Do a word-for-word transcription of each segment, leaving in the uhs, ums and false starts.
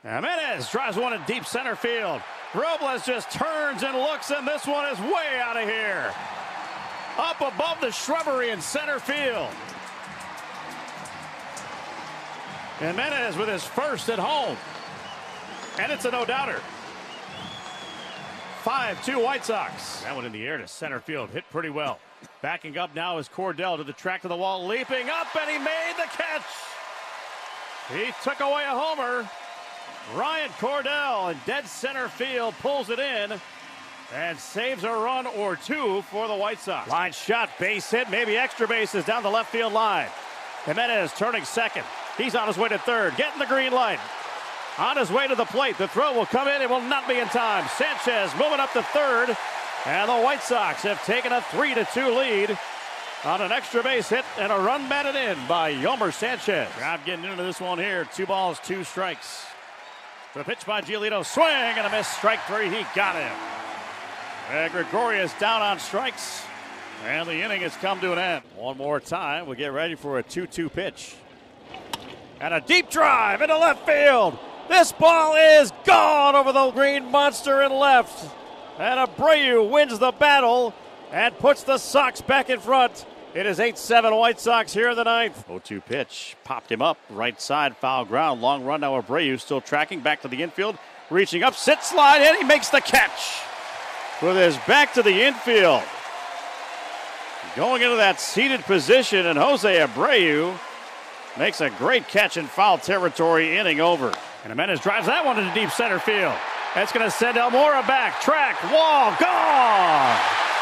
Jimenez drives one in deep center field. Robles just turns and looks, and this one is way out of here. Up above the shrubbery in center field. Jimenez with his first at home. And it's a no-doubter. five two White Sox. That one in the air to center field. Hit pretty well. Backing up now is Cordell to the track of the wall. Leaping up, and he made the catch. He took away a homer. Ryan Cordell in dead center field pulls it in and saves a run or two for the White Sox. Line shot, base hit, maybe extra bases down the left field line. Jimenez turning second. He's on his way to third, getting the green light. On his way to the plate, the throw will come in, it will not be in time. Sanchez moving up to third, and the White Sox have taken a three to two lead on an extra base hit and a run batted in by Yolmer Sanchez. I'm getting into this one here. Two balls, two strikes. The pitch by Giolito, swing and a miss, strike three, he got him. And Gregorius down on strikes, and the inning has come to an end. One more time, we'll get ready for a two two pitch. And a deep drive into left field. This ball is gone over the green monster in left. And Abreu wins the battle and puts the Sox back in front. It is eight seven White Sox here in the ninth. oh two pitch, popped him up, right side, foul ground, long run. Now Abreu still tracking back to the infield, reaching up, sit, slide, and he makes the catch with his back to the infield. Going into that seated position, and Jose Abreu makes a great catch in foul territory, inning over. And Jimenez drives that one into deep center field. That's going to send Almora back, track, wall, gone!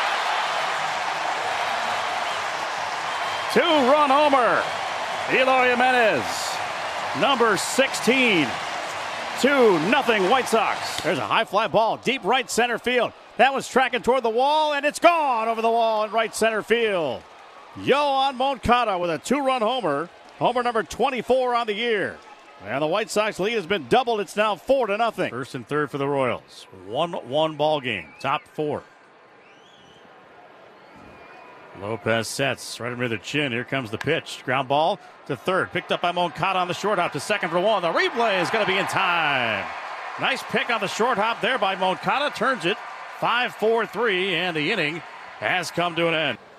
Two-run homer. Eloy Jimenez, number sixteen. two nothing White Sox. There's a high fly ball, deep right center field. That one's tracking toward the wall, and it's gone over the wall in right center field. Yoan Moncada with a two-run homer. Homer number twenty-four on the year. And the White Sox lead has been doubled. It's now four to nothing. First and third for the Royals. one one ball game. Top four. Lopez sets right under the chin. Here comes the pitch. Ground ball to third. Picked up by Moncada on the short hop to second for one. The replay is going to be in time. Nice pick on the short hop there by Moncada. Turns it five four three, and the inning has come to an end.